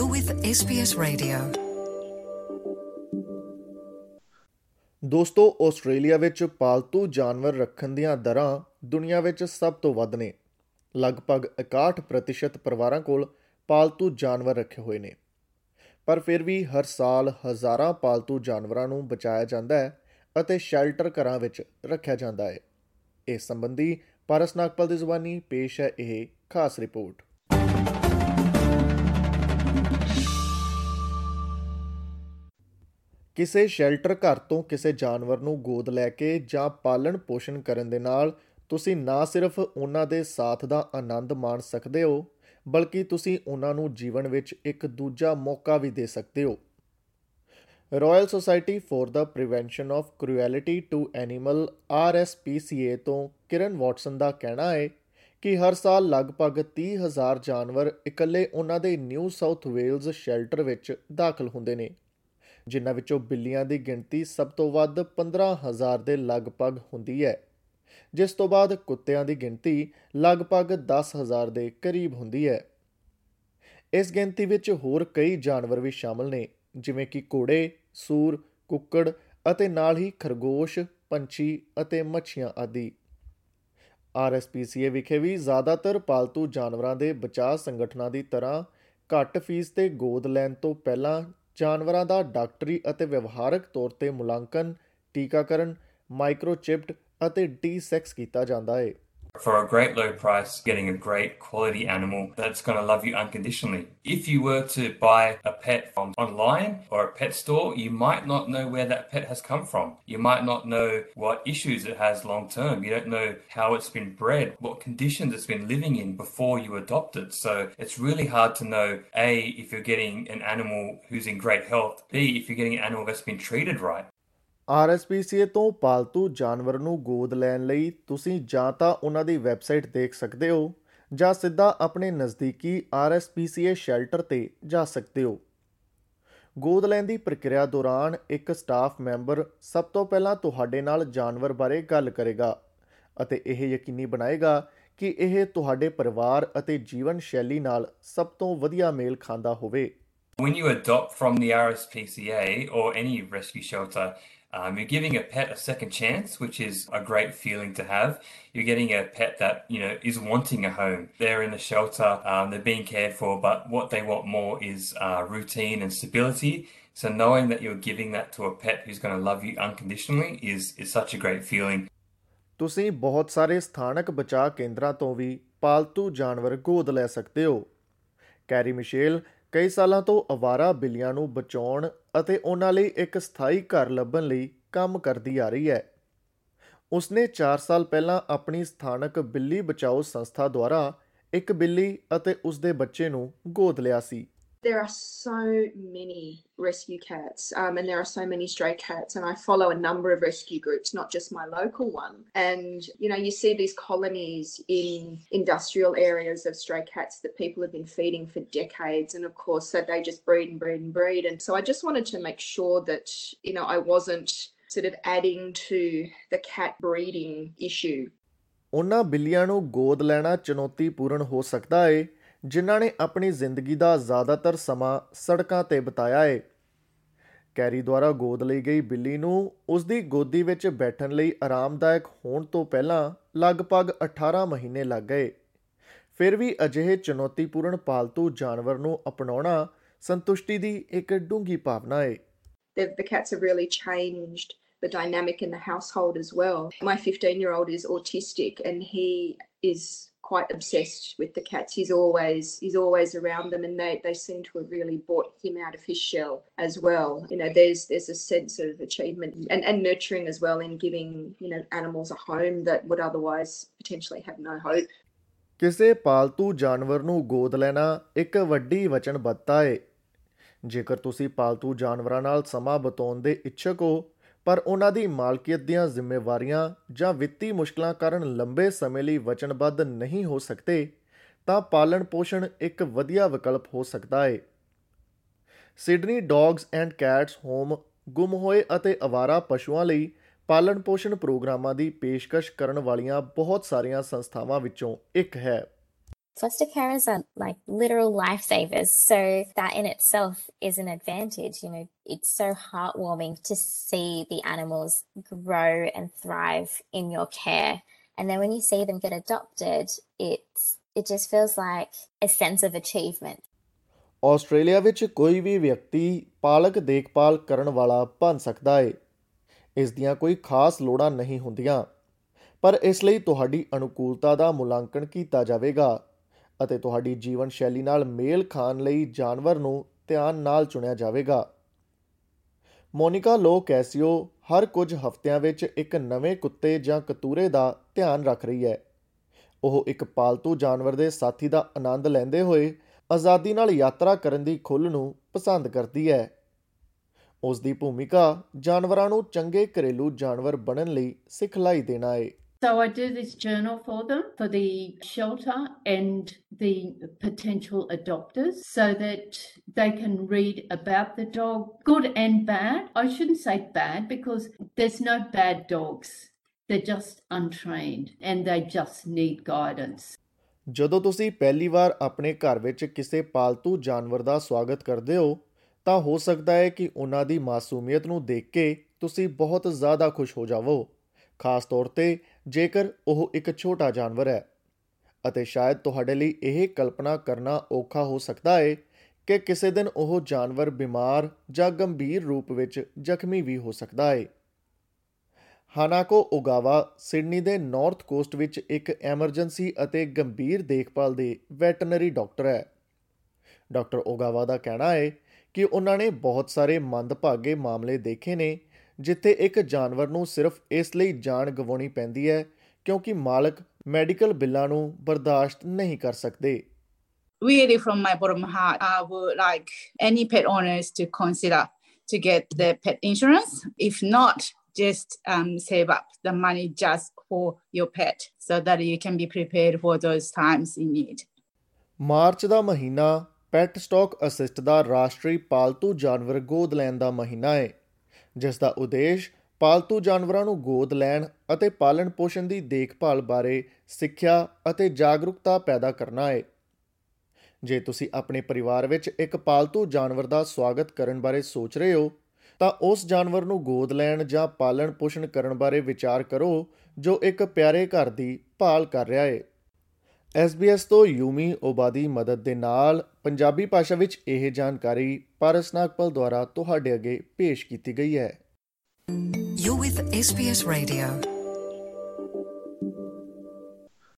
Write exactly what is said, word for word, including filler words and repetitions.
You're with S B S Radio. ਦੋਸਤੋ, Australia ਵਿੱਚ ਪਾਲਤੂ ਜਾਨਵਰ ਰੱਖਣ ਦੀਆਂ ਦਰਾਂ ਦੁਨੀਆ ਵਿੱਚ ਸਭ ਤੋਂ ਵੱਧ ਨੇ। ਲਗਭਗ ਇਕਾਹਠ ਪ੍ਰਤੀਸ਼ਤ ਪਰਿਵਾਰਾਂ ਕੋਲ ਪਾਲਤੂ ਜਾਨਵਰ ਰੱਖੇ ਹੋਏ ਨੇ। ਪਰ ਫਿਰ ਵੀ ਹਰ ਸਾਲ ਹਜ਼ਾਰਾਂ ਪਾਲਤੂ ਜਾਨਵਰਾਂ ਨੂੰ ਬਚਾਇਆ ਜਾਂਦਾ ਹੈ ਅਤੇ ਸ਼ੈਲਟਰ ਘਰਾਂ ਵਿੱਚ ਰੱਖਿਆ ਜਾਂਦਾ ਹੈ। ਇਸ ਸੰਬੰਧੀ ਪਾਰਸ ਨਾਗਪਾਲ ਦੀ ਜ਼ੁਬਾਨੀ ਪੇਸ਼ ਹੈ ਇਹ ਖਾਸ ਰਿਪੋਰਟ। ਕਿਸੇ ਸ਼ੈਲਟਰ ਘਰ ਤੋਂ ਕਿਸੇ ਜਾਨਵਰ ਨੂੰ ਗੋਦ ਲੈ ਕੇ ਜਾਂ ਪਾਲਣ ਪੋਸ਼ਣ ਕਰਨ ਦੇ ਨਾਲ ਤੁਸੀਂ ਨਾ ਸਿਰਫ ਉਹਨਾਂ ਦੇ ਸਾਥ ਦਾ ਆਨੰਦ ਮਾਣ ਸਕਦੇ ਹੋ, ਬਲਕਿ ਤੁਸੀਂ ਉਹਨਾਂ ਨੂੰ ਜੀਵਨ ਵਿੱਚ ਇੱਕ ਦੂਜਾ ਮੌਕਾ ਵੀ ਦੇ ਸਕਦੇ ਹੋ। Royal society for the prevention of cruelty to animal R S P C A ਤੋਂ ਕਿਰਨ ਵਾਟਸਨ ਦਾ ਕਹਿਣਾ ਹੈ ਕਿ ਹਰ ਸਾਲ ਲਗਭਗ ਤੀਹ ਹਜ਼ਾਰ ਜਾਨਵਰ ਇਕੱਲੇ ਉਹਨਾਂ ਦੇ ਨਿਊ ਸਾਊਥ ਵੇਲਜ਼ ਸ਼ੈਲਟਰ ਵਿੱਚ ਦਾਖਲ ਹੁੰਦੇ ਨੇ, ਜਿਨ੍ਹਾਂ ਵਿੱਚੋਂ ਬਿੱਲੀਆਂ ਦੀ ਗਿਣਤੀ ਸਭ ਤੋਂ ਵੱਧ ਪੰਦਰਾਂ ਹਜ਼ਾਰ ਦੇ ਲਗਭਗ ਹੁੰਦੀ ਹੈ, ਜਿਸ ਤੋਂ ਬਾਅਦ ਕੁੱਤਿਆਂ ਦੀ ਗਿਣਤੀ ਲਗਭਗ ਦਸ ਹਜ਼ਾਰ ਦੇ ਕਰੀਬ ਹੁੰਦੀ ਹੈ। ਇਸ ਗਿਣਤੀ ਵਿੱਚ ਹੋਰ ਕਈ ਜਾਨਵਰ ਵੀ ਸ਼ਾਮਲ ਨੇ, ਜਿਵੇਂ ਕਿ ਘੋੜੇ, ਸੂਰ, ਕੁੱਕੜ ਅਤੇ ਨਾਲ ਹੀ ਖਰਗੋਸ਼, ਪੰਛੀ ਅਤੇ ਮੱਛੀਆਂ ਆਦਿ। ਆਰ ਐਸ ਪੀ ਸੀ ਏ ਵਿਖੇ ਵੀ ਜ਼ਿਆਦਾਤਰ ਪਾਲਤੂ ਜਾਨਵਰਾਂ ਦੇ ਬਚਾਅ ਸੰਗਠਨਾਂ ਦੀ ਤਰ੍ਹਾਂ ਘੱਟ ਫੀਸ 'ਤੇ ਗੋਦ ਲੈਣ ਤੋਂ ਪਹਿਲਾਂ ਜਾਨਵਰਾਂ ਦਾ ਡਾਕਟਰੀ ਅਤੇ ਵਿਵਹਾਰਕ ਤੌਰ 'ਤੇ ਮੁਲਾਂਕਣ, ਟੀਕਾਕਰਨ, ਮਾਈਕਰੋਚਿਪਡ ਅਤੇ ਡੀ-ਸੈਕਸ ਕੀਤਾ ਜਾਂਦਾ ਹੈ। For a great low price, getting a great quality animal that's going to love you unconditionally. If you were to buy a pet from online or a pet store, you might not know where that pet has come from. You might not know what issues it has long term. You don't know how it's been bred, what conditions it's been living in before you adopt it. So it's really hard to know, A, if you're getting an animal who's in great health, B, if you're getting an animal that's been treated right. R S P C A ਤੋਂ ਪਾਲਤੂ ਜਾਨਵਰ ਨੂੰ ਗੋਦ ਲੈਣ ਲਈ ਤੁਸੀਂ ਜਾਂ ਤਾਂ ਉਹਨਾਂ ਦੀ ਵੈਬਸਾਈਟ ਦੇਖ ਸਕਦੇ ਹੋ ਜਾਂ ਸਿੱਧਾ ਆਪਣੇ ਨਜ਼ਦੀਕੀ R S P C A shelter 'ਤੇ ਜਾ ਸਕਦੇ ਹੋ। ਗੋਦ ਲੈਣ ਦੀ ਪ੍ਰਕਿਰਿਆ ਦੌਰਾਨ ਇੱਕ ਸਟਾਫ ਮੈਂਬਰ ਸਭ ਤੋਂ ਪਹਿਲਾਂ ਤੁਹਾਡੇ ਨਾਲ ਜਾਨਵਰ ਬਾਰੇ ਗੱਲ ਕਰੇਗਾ ਅਤੇ ਇਹ ਯਕੀਨੀ ਬਣਾਏਗਾ ਕਿ ਇਹ ਤੁਹਾਡੇ ਪਰਿਵਾਰ ਅਤੇ ਜੀਵਨ ਸ਼ੈਲੀ ਨਾਲ ਸਭ ਤੋਂ ਵਧੀਆ ਮੇਲ ਖਾਂਦਾ ਹੋਵੇ। When you adopt from the R S P C A or any rescue shelter, Um, you're giving a pet a second chance, which is a great feeling to have. You're getting a pet that, you know, is wanting a home. They're in a shelter, um, they're being cared for, but what they want more is uh, routine and stability. So knowing that you're giving that to a pet who's going to love you unconditionally is, is such a great feeling. ਤੁਸੀਂ ਬਹੁਤ ਸਾਰੇ ਸਥਾਨਕ ਬਚਾਅ ਕੇਂਦਰਾਂ ਤੋਂ ਵੀ ਪਾਲਤੂ ਜਾਨਵਰ ਗੋਦ ਲੈ ਸਕਦੇ ਹੋ। ਕੈਰੀ ਮਿਸ਼ੇਲ ਕਈ ਸਾਲਾਂ ਤੋਂ ਅਵਾਰਾ ਬਿੱਲੀਆਂ ਨੂੰ ਬਚਾਉਣ ਅਤੇ ਉਹਨਾਂ ਲਈ ਇੱਕ ਸਥਾਈ ਘਰ ਲੱਭਣ ਲਈ ਕੰਮ ਕਰਦੀ ਆ ਰਹੀ ਹੈ। ਉਸਨੇ ਚਾਰ ਸਾਲ ਪਹਿਲਾਂ ਆਪਣੀ ਸਥਾਨਕ ਬਿੱਲੀ ਬਚਾਓ ਸੰਸਥਾ ਦੁਆਰਾ ਇੱਕ ਬਿੱਲੀ ਅਤੇ ਉਸਦੇ ਬੱਚੇ ਨੂੰ ਗੋਦ ਲਿਆ ਸੀ। There are so many rescue cats um, and there are so many stray cats, and I follow a number of rescue groups, not just my local one. And you know, you see these colonies in industrial areas of stray cats that people have been feeding for decades, and of course so they just breed and breed and breed. And so I just wanted to make sure that, you know, I wasn't sort of adding to the cat breeding issue. ਉਹਨਾਂ ਬਿੱਲੀਆਂ ਨੂੰ ਗੋਦ ਲੈਣਾ ਚੁਣੌਤੀਪੂਰਨ ਹੋ ਸਕਦਾ ਹੈ ਜਿਨ੍ਹਾਂ ਨੇ ਆਪਣੀ ਜ਼ਿੰਦਗੀ ਦਾ ਜ਼ਿਆਦਾਤਰ ਸਮਾਂ ਸੜਕਾਂ 'ਤੇ ਬਿਤਾਇਆ ਹੈ। ਕੈਰੀ ਦੁਆਰਾ ਗੋਦ ਲਈ ਗਈ ਬਿੱਲੀ ਨੂੰ ਉਸਦੀ ਗੋਦੀ ਵਿੱਚ ਬੈਠਣ ਲਈ ਆਰਾਮਦਾਇਕ ਹੋਣ ਤੋਂ ਪਹਿਲਾਂ ਲਗਭਗ ਅਠਾਰਾਂ ਮਹੀਨੇ ਲੱਗ ਗਏ। ਫਿਰ ਵੀ ਅਜਿਹੇ ਚੁਣੌਤੀਪੂਰਨ ਪਾਲਤੂ ਜਾਨਵਰ ਨੂੰ ਅਪਣਾਉਣਾ ਸੰਤੁਸ਼ਟੀ ਦੀ ਇੱਕ ਡੂੰਘੀ ਭਾਵਨਾ ਹੈ। The, the cats have really changed the dynamic in the household as well. My fifteen-year-old is autistic and he is quite obsessed with the cats. He's always he's always around them, and they they seem to have really brought him out of his shell as well. You know, there's there's a sense of achievement and, and nurturing as well in giving, you know, animals a home that would otherwise potentially have no hope. ਕਿਸੇ ਪਾਲਤੂ ਜਾਨਵਰ ਨੂੰ ਗੋਦ ਲੈਣਾ ਇੱਕ ਵੱਡੀ ਵਚਨਬੱਧਤਾ ਹੈ। ਜੇਕਰ ਤੁਸੀਂ ਪਾਲਤੂ ਜਾਨਵਰਾਂ ਨਾਲ ਸਮਾਂ ਬਿਤਾਉਣ ਦੇ ਇੱਛੁਕ ਹੋ ਪਰ ਉਹਨਾਂ ਦੀ ਮਾਲਕੀਅਤ ਦੀਆਂ ਜ਼ਿੰਮੇਵਾਰੀਆਂ ਜਾਂ ਵਿੱਤੀ ਮੁਸ਼ਕਲਾਂ ਕਾਰਨ ਲੰਬੇ ਸਮੇਂ ਲਈ ਵਚਨਬੱਧ ਨਹੀਂ ਹੋ ਸਕਦੇ, ਤਾਂ ਪਾਲਣ ਪੋਸ਼ਣ ਇੱਕ ਵਧੀਆ ਵਿਕਲਪ ਹੋ ਸਕਦਾ ਹੈ। Sydney dogs and cats home ਗੁੰਮ ਹੋਏ ਅਤੇ ਅਵਾਰਾ ਪਸ਼ੂਆਂ ਲਈ ਪਾਲਣ ਪੋਸ਼ਣ ਪ੍ਰੋਗਰਾਮਾਂ ਦੀ ਪੇਸ਼ਕਸ਼ ਕਰਨ ਵਾਲੀਆਂ ਬਹੁਤ ਸਾਰੀਆਂ ਸੰਸਥਾਵਾਂ ਵਿੱਚੋਂ ਇੱਕ ਹੈ। Foster carers are like literal lifesavers, so that in itself is an advantage. You know, it's so heartwarming to see the animals grow and thrive in your care. And then when you see them get adopted, it's it just feels like a sense of achievement. Australia ਵਿੱਚ ਕੋਈ ਵੀ ਵਿਅਕਤੀ ਪਾਲਕ ਦੇਖਭਾਲ ਕਰਨ ਵਾਲਾ ਬਣ ਸਕਦਾ ਹੈ। ਇਸ ਦੀਆਂ ਕੋਈ ਖਾਸ ਲੋੜਾਂ ਨਹੀਂ ਹੁੰਦੀਆਂ, ਪਰ ਇਸ ਲਈ ਤੁਹਾਡੀ ਅਨੁਕੂਲਤਾ ਦਾ ਮੁਲਾਂਕਣ ਕੀਤਾ ਜਾਵੇਗਾ ਅਤੇ ਤੁਹਾਡੀ ਜੀਵਨ ਸ਼ੈਲੀ ਨਾਲ ਮੇਲ ਖਾਣ ਲਈ ਜਾਨਵਰ ਨੂੰ ਧਿਆਨ ਨਾਲ ਚੁਣਿਆ ਜਾਵੇਗਾ। ਮੋਨਿਕਾ ਲੋ ਕੈਸੀਓ ਹਰ ਕੁਝ ਹਫ਼ਤਿਆਂ ਵਿੱਚ ਇੱਕ ਨਵੇਂ ਕੁੱਤੇ ਜਾਂ ਕਤੂਰੇ ਦਾ ਧਿਆਨ ਰੱਖ ਰਹੀ ਹੈ। ਉਹ ਇੱਕ ਪਾਲਤੂ ਜਾਨਵਰ ਦੇ ਸਾਥੀ ਦਾ ਆਨੰਦ ਲੈਂਦੇ ਹੋਏ ਆਜ਼ਾਦੀ ਨਾਲ ਯਾਤਰਾ ਕਰਨ ਦੀ ਖੁੱਲ੍ਹ ਨੂੰ ਪਸੰਦ ਕਰਦੀ ਹੈ। ਉਸ ਦੀ ਭੂਮਿਕਾ ਜਾਨਵਰਾਂ ਨੂੰ ਚੰਗੇ ਘਰੇਲੂ ਜਾਨਵਰ ਬਣਨ ਲਈ ਸਿਖਲਾਈ ਦੇਣਾ ਹੈ। So I do this journal for them, for the shelter and the potential adopters, so that they can read about the dog, good and bad. I shouldn't say bad because there's no bad dogs. They're just untrained and they just need guidance. ਜਦੋਂ ਤੁਸੀਂ ਪਹਿਲੀ ਵਾਰ ਆਪਣੇ ਘਰ ਵਿੱਚ ਕਿਸੇ ਪਾਲਤੂ ਜਾਨਵਰ ਦਾ ਸਵਾਗਤ ਕਰਦੇ ਹੋ ਤਾਂ ਹੋ ਸਕਦਾ ਹੈ ਕਿ ਉਹਨਾਂ ਦੀ ਮਾਸੂਮੀਅਤ ਨੂੰ ਦੇਖ ਕੇ ਤੁਸੀਂ ਬਹੁਤ ਜ਼ਿਆਦਾ ਖੁਸ਼ ਹੋ ਜਾਵੋ, ਖਾਸ ਤੌਰ 'ਤੇ ਜੇਕਰ ਉਹ ਇੱਕ ਛੋਟਾ ਜਾਨਵਰ ਹੈ। ਅਤੇ ਸ਼ਾਇਦ ਤੁਹਾਡੇ ਲਈ ਇਹ ਕਲਪਨਾ ਕਰਨਾ ਔਖਾ ਹੋ ਸਕਦਾ ਹੈ ਕਿ ਕਿਸੇ ਦਿਨ ਉਹ ਜਾਨਵਰ ਬਿਮਾਰ ਜਾਂ ਗੰਭੀਰ ਰੂਪ ਵਿੱਚ ਜ਼ਖਮੀ ਵੀ ਹੋ ਸਕਦਾ ਹੈ। ਹਾਨਾਕੋ ਓਗਾਵਾ ਸਿਡਨੀ ਦੇ ਨਾਰਥ ਕੋਸਟ ਵਿੱਚ ਇੱਕ ਐਮਰਜੈਂਸੀ ਅਤੇ ਗੰਭੀਰ ਦੇਖਭਾਲ ਦੇ ਵੈਟਰਨਰੀ ਡਾਕਟਰ ਹੈ। ਡਾਕਟਰ ਓਗਾਵਾ ਦਾ ਕਹਿਣਾ ਹੈ ਕਿ ਉਹਨਾਂ ਨੇ ਬਹੁਤ ਸਾਰੇ ਮੰਦਭਾਗੇ ਮਾਮਲੇ ਦੇਖੇ ਨੇ ਜਿੱਥੇ ਇੱਕ ਜਾਨਵਰ ਨੂੰ ਸਿਰਫ ਇਸ ਲਈ ਜਾਨ ਗਵਾਉਣੀ ਪੈਂਦੀ ਹੈ ਕਿਉਂਕਿ ਮਾਲਕ ਮੈਡੀਕਲ ਬਿੱਲਾਂ ਨੂੰ ਬਰਦਾਸ਼ਤ ਨਹੀਂ ਕਰ ਸਕਦੇ। Really, from my bottom of my heart, I would like any pet owners to consider to get the pet insurance. If not, just um, save up the money just for your pet so that you can be prepared for those times in need. ਮਾਰਚ ਦਾ ਮਹੀਨਾ pet stock assist ਦਾ ਰਾਸ਼ਟਰੀ ਪਾਲਤੂ ਜਾਨਵਰ ਗੋਦ ਲੈਣ ਦਾ ਮਹੀਨਾ ਹੈ, ਜਿਸ ਦਾ ਉਦੇਸ਼ ਪਾਲਤੂ ਜਾਨਵਰਾਂ ਨੂੰ ਗੋਦ ਲੈਣ ਅਤੇ ਪਾਲਣ ਪੋਸ਼ਣ ਦੀ ਦੇਖਭਾਲ ਬਾਰੇ ਸਿੱਖਿਆ ਅਤੇ ਜਾਗਰੂਕਤਾ ਪੈਦਾ ਕਰਨਾ ਹੈ। ਜੇ ਤੁਸੀਂ ਆਪਣੇ ਪਰਿਵਾਰ ਵਿੱਚ ਇੱਕ ਪਾਲਤੂ ਜਾਨਵਰ ਦਾ ਸਵਾਗਤ ਕਰਨ ਬਾਰੇ ਸੋਚ ਰਹੇ ਹੋ ਤਾਂ ਉਸ ਜਾਨਵਰ ਨੂੰ ਗੋਦ ਲੈਣ ਜਾਂ ਪਾਲਣ ਪੋਸ਼ਣ ਕਰਨ ਬਾਰੇ ਵਿਚਾਰ ਕਰੋ ਜੋ ਇੱਕ ਪਿਆਰੇ ਘਰ ਦੀ ਭਾਲ ਕਰ ਰਿਹਾ ਹੈ। ਐਸ ਬੀ ਐਸ ਤੋਂ ਯੂਮੀ ਓਬਾ ਦੀ ਮਦਦ ਦੇ ਨਾਲ ਪੰਜਾਬੀ ਭਾਸ਼ਾ ਵਿੱਚ ਇਹ ਜਾਣਕਾਰੀ ਪਾਰਸ ਨਾਗਪਾਲ ਦੁਆਰਾ ਤੁਹਾਡੇ ਅੱਗੇ ਪੇਸ਼ ਕੀਤੀ ਗਈ ਹੈ। You're with S B S Radio.